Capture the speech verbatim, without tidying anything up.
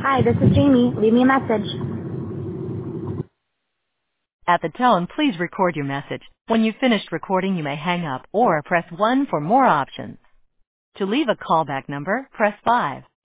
Hi, this is Jamie. Leave me a message. At the tone, please record your message. When you've finished recording, you may hang up or press one for more options. To leave a callback number, press five.